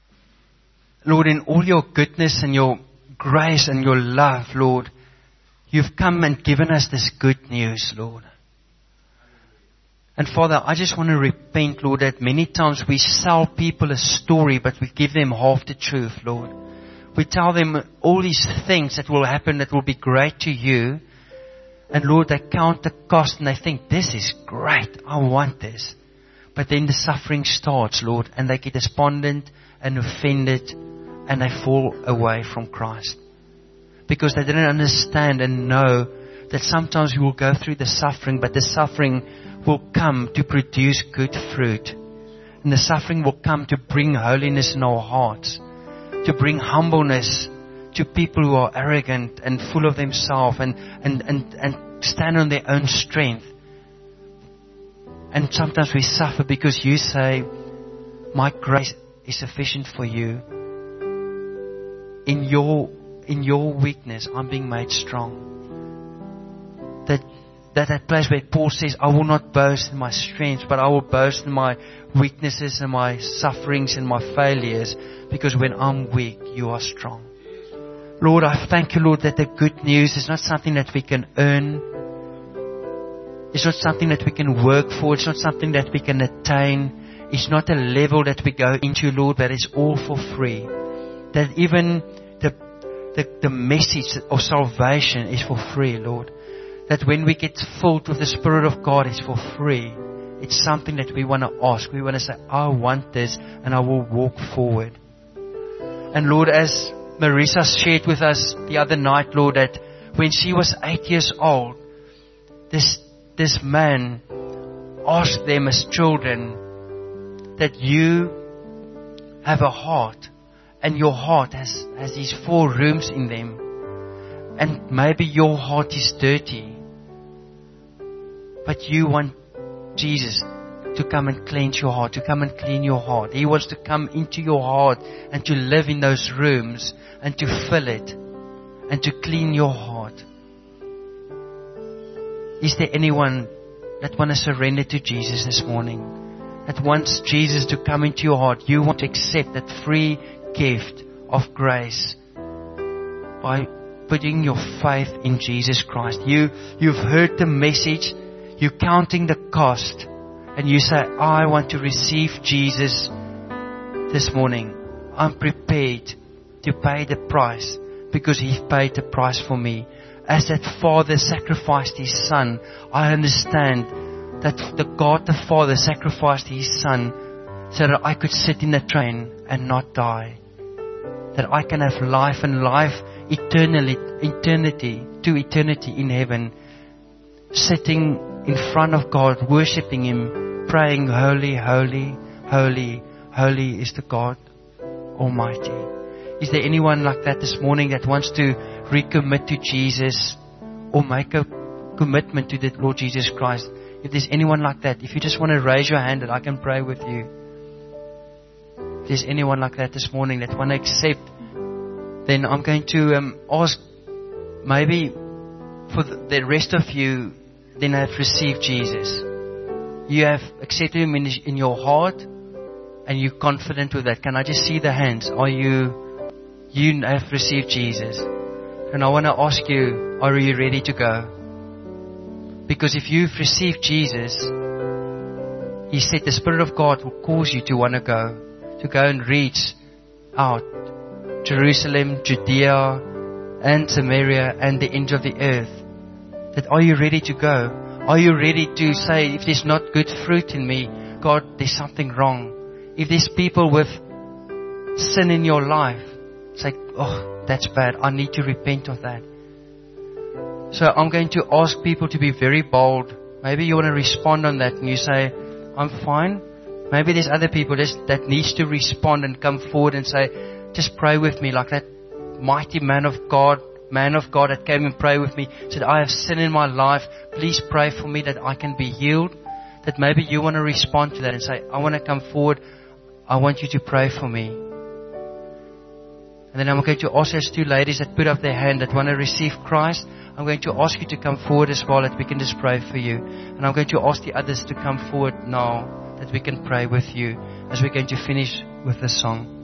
Lord, in all your goodness and your grace and your love, Lord, you've come and given us this good news, Lord. And Father, I just want to repent, Lord, that many times we sell people a story, but we give them half the truth, Lord. We tell them all these things that will happen that will be great to you. And Lord, they count the cost and they think, this is great. I want this. But then the suffering starts, Lord, and they get despondent and offended and they fall away from Christ. Because they didn't understand and know that sometimes we will go through the suffering, but the suffering will come to produce good fruit. And the suffering will come to bring holiness in our hearts, to bring humbleness to people who are arrogant and full of themselves and, and, and, and stand on their own strength. And sometimes we suffer because you say, my grace is sufficient for you. In your, in your weakness, I'm being made strong. That, that that place where Paul says, I will not boast in my strength, but I will boast in my weaknesses and my sufferings and my failures, because when I'm weak, you are strong. Lord, I thank you, Lord, that the good news is not something that we can earn. It's not something that we can work for. It's not something that we can attain. It's not a level that we go into, Lord, but it's all for free. That even the, the, the message of salvation is for free, Lord. That when we get filled with the Spirit of God, it's for free. It's something that we want to ask. We want to say, I want this, and I will walk forward. And Lord, as Marisa shared with us the other night, Lord, that when she was eight years old, this this man asked them as children that you have a heart, and your heart has, has these four rooms in them, and maybe your heart is dirty, but you want Jesus to come and cleanse your heart, to come and clean your heart. He wants to come into your heart and to live in those rooms and to fill it and to clean your heart. Is there anyone that wants to surrender to Jesus this morning? That wants Jesus to come into your heart? You want to accept that free gift of grace by putting your faith in Jesus Christ. You, you've heard the message. You're counting the cost. And you say, I want to receive Jesus this morning. I'm prepared to pay the price because He paid the price for me. As that Father sacrificed His Son, I understand that the God the Father sacrificed His Son so that I could sit in the train and not die. That I can have life and life eternally, eternity to eternity in heaven. Sitting in front of God, worshipping Him, praying, holy, holy, holy, holy is the God Almighty. Is there anyone like that this morning that wants to recommit to Jesus or make a commitment to the Lord Jesus Christ? If there's anyone like that, if you just want to raise your hand and I can pray with you. If there's anyone like that this morning that want to accept, then I'm going to um, ask maybe for the, the rest of you, then have received Jesus. You have accepted Him in, in your heart and you're confident with that. Can I just see the hands? Are you, you have received Jesus? And I want to ask you, are you ready to go? Because if you've received Jesus, He said the Spirit of God will cause you to want to go. To go and reach out Jerusalem, Judea, and Samaria, and the ends of the earth. That are you ready to go? Are you ready to say, if there's not good fruit in me, God, there's something wrong. If there's people with sin in your life, say, oh, that's bad. I need to repent of that. So I'm going to ask people to be very bold. Maybe you want to respond on that and you say, I'm fine. Maybe there's other people that needs to respond and come forward and say, just pray with me, like that mighty man of God, man of God that came and prayed with me, said, I have sin in my life. Please pray for me that I can be healed. That maybe you want to respond to that and say, I want to come forward. I want you to pray for me. And then I'm going to ask those two ladies that put up their hand that want to receive Christ. I'm going to ask you to come forward as well, that we can just pray for you. And I'm going to ask the others to come forward now, that we can pray with you as we're going to finish with the song.